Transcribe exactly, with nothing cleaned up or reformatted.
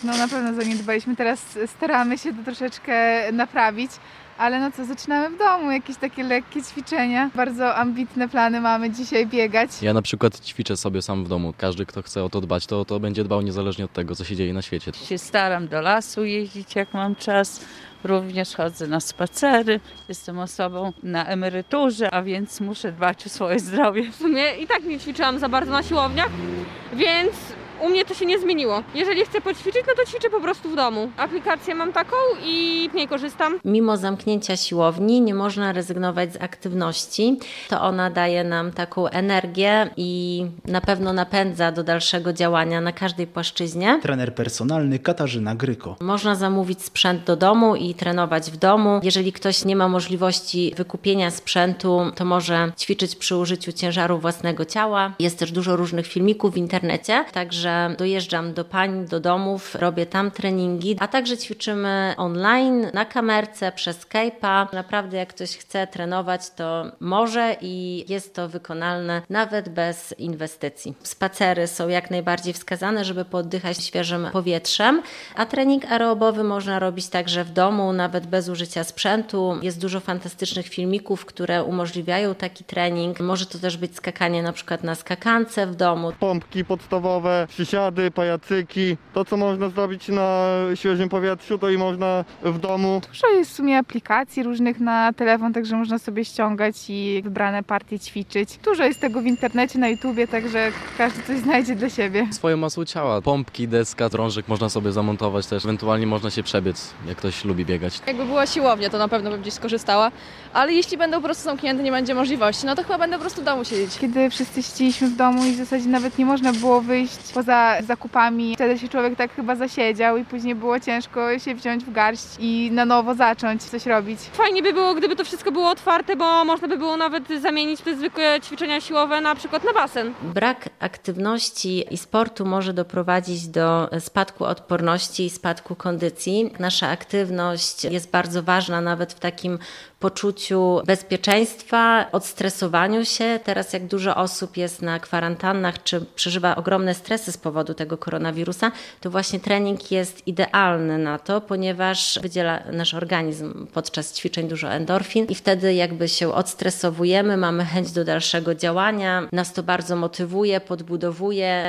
No na pewno zaniedbaliśmy, teraz staramy się to troszeczkę naprawić. Ale no co, zaczynamy w domu, jakieś takie lekkie ćwiczenia. Bardzo ambitne plany mamy dzisiaj biegać. Ja na przykład ćwiczę sobie sam w domu. Każdy, kto chce o to dbać, to, to będzie dbał niezależnie od tego, co się dzieje na świecie. Się staram do lasu jeździć, jak mam czas. Również chodzę na spacery. Jestem osobą na emeryturze, a więc muszę dbać o swoje zdrowie. W sumie i tak nie ćwiczyłam za bardzo na siłowniach, więc u mnie to się nie zmieniło. Jeżeli chcę poćwiczyć, no to ćwiczę po prostu w domu. Aplikację mam taką i w niej korzystam. Mimo zamknięcia siłowni nie można rezygnować z aktywności. To ona daje nam taką energię i na pewno napędza do dalszego działania na każdej płaszczyźnie. Trener personalny Katarzyna Gryko. Można zamówić sprzęt do domu i trenować w domu. Jeżeli ktoś nie ma możliwości wykupienia sprzętu, to może ćwiczyć przy użyciu ciężaru własnego ciała. Jest też dużo różnych filmików w internecie, także dojeżdżam do pań, do domów, robię tam treningi, a także ćwiczymy online, na kamerce, przez Skype'a. Naprawdę jak ktoś chce trenować, to może i jest to wykonalne nawet bez inwestycji. Spacery są jak najbardziej wskazane, żeby pooddychać świeżym powietrzem, a trening aerobowy można robić także w domu, nawet bez użycia sprzętu. Jest dużo fantastycznych filmików, które umożliwiają taki trening. Może to też być skakanie na przykład na skakance w domu. Pompki podstawowe, przysiady, pajacyki. To, co można zrobić na świeżym powietrzu, to i można w domu. Dużo jest w sumie aplikacji różnych na telefon, także można sobie ściągać i wybrane partie ćwiczyć. Dużo jest tego w internecie, na YouTubie, także każdy coś znajdzie dla siebie. Swoją masą ciała. Pompki, deska, drążek można sobie zamontować też. Ewentualnie można się przebiec, jak ktoś lubi biegać. Jakby była siłownia, to na pewno bym gdzieś skorzystała, ale jeśli będą po prostu zamknięte, nie będzie możliwości, no to chyba będę po prostu w domu siedzieć. Kiedy wszyscy siedzieliśmy w domu i w zasadzie nawet nie można było wyjść poza zakupami, wtedy się człowiek tak chyba zasiedział i później było ciężko się wziąć w garść i na nowo zacząć coś robić. Fajnie by było, gdyby to wszystko było otwarte, bo można by było nawet zamienić te zwykłe ćwiczenia siłowe na przykład na basen. Brak aktywności i sportu może doprowadzić do spadku odporności i spadku kondycji. Nasza aktywność jest bardzo ważna nawet w takim poczuciu bezpieczeństwa, odstresowaniu się. Teraz jak dużo osób jest na kwarantannach, czy przeżywa ogromne stresy z powodu tego koronawirusa, to właśnie trening jest idealny na to, ponieważ wydziela nasz organizm podczas ćwiczeń dużo endorfin i wtedy jakby się odstresowujemy, mamy chęć do dalszego działania, nas to bardzo motywuje, podbudowuje